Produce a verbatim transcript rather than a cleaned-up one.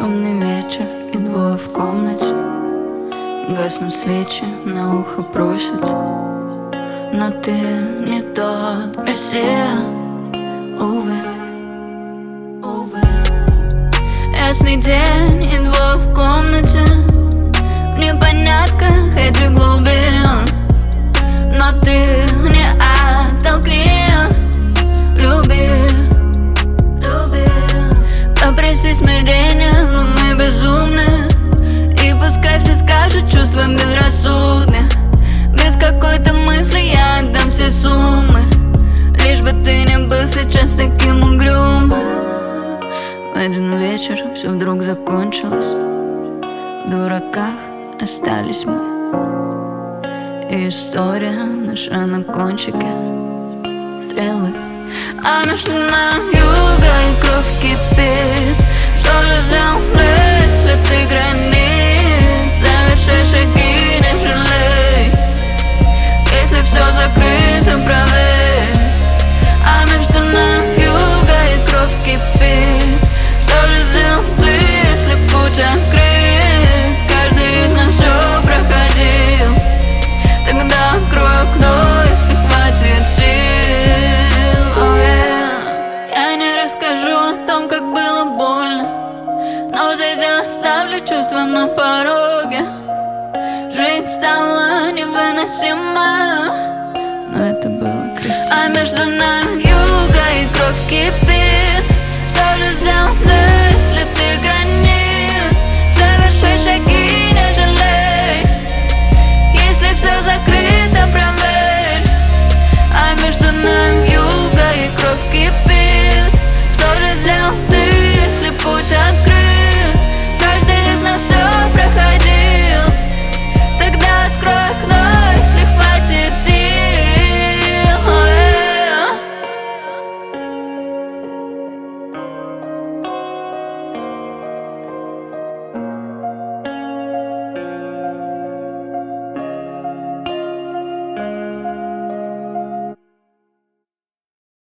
Шумный вечер и двое в комнате. Гаснут свечи, на ухо просятся. Но ты не тот, Россия, увы, увы. Ясный день и двое в комнате, в непонятках этих глубин. Но ты не оттолкни, люби, люби. Попроси смирения, но мы безумны. И пускай все скажут, чувства безрассудны. Без какой-то мысли я отдам все суммы, лишь бы ты не был сейчас таким угрюмым. В один вечер все вдруг закончилось. В дураках остались мы. И история наша на кончике стрелы. А между нами юга и кровь кипит. Что же сделать, если ты границ? Соверши шаги, не жалей. Если все закрыто, проверь. А между нами юга и кровь кипит. Что же сделать, если путь открыт? Каждый из нас все проходил. Тогда открой окно, если хватит сил. Oh, yeah. Я не расскажу о том, как было больно, но здесь я оставлю чувства на пороге. Жизнь стала невыносима, но это было красиво. А между нами юга и кровь кипит. Что же сделать?